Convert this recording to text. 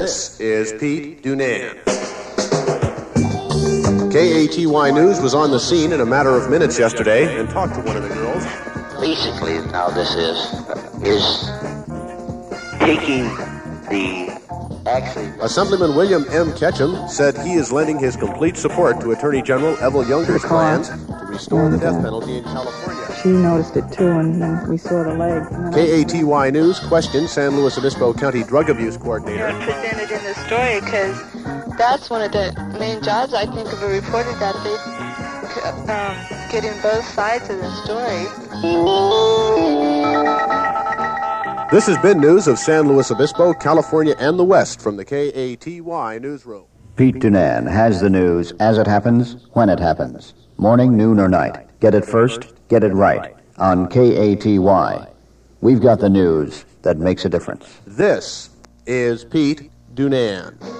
This is Pete Dunan. KATY News was on the scene in a matter of minutes yesterday and talked to one of the girls. Basically, now this is taking the Assemblyman William M. Ketchum said he is lending his complete support to Attorney General Evel Younger's plans to restore the death penalty in California. She noticed it too, and then we saw the leg. KATY News questioned San Luis Obispo County Drug Abuse Coordinator. Presented in the story because that's one of the main jobs, I think, of a reporter, that they get in both sides of the story. This has been news of San Luis Obispo, California, and the West from the KATY Newsroom. Pete Dunan has the news as it happens, when it happens. Morning, noon, or night. Get it first, get it right. On KATY. We've got the news that makes a difference. This is Pete Dunan.